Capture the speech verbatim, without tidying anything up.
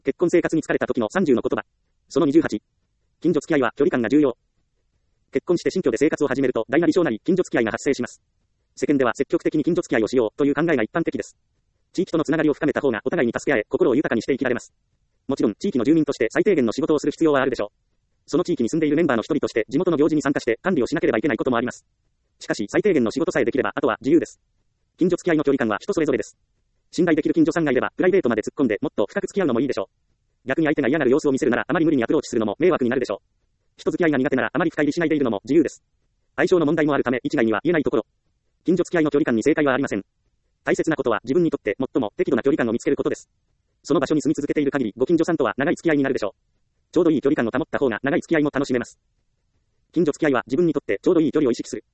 結婚生活に疲れた時のさんじゅうの言葉。そのにじゅうはち。近所付き合いは距離感が重要。結婚して新居で生活を始めると大なり小なり近所付き合いが発生します。世間では積極的に近所付き合いをしようという考えが一般的です。地域とのつながりを深めた方がお互いに助け合え、心を豊かにして生きられます。もちろん地域の住民として最低限の仕事をする必要はあるでしょう。その地域に住んでいるメンバーの一人として地元の行事に参加して管理をしなければいけないこともあります。しかし最低限の仕事さえできればあとは自由です。近所付き合いの距離感は人それぞれです。信頼できる近所さんがいればプライベートまで突っ込んでもっと深く付き合うのもいいでしょう。逆に相手が嫌がる様子を見せるならあまり無理にアプローチするのも迷惑になるでしょう。人付き合いが苦手ならあまり深入りしないでいるのも自由です。相性の問題もあるため一概には言えないところ。近所付き合いの距離感に正解はありません。大切なことは自分にとって最も適度な距離感を見つけることです。その場所に住み続けている限りご近所さんとは長い付き合いになるでしょう。ちょうどいい距離感を保った方が長い付き合いも楽しめます。近所付き合いは自分にとってちょうどいい距離を意識する。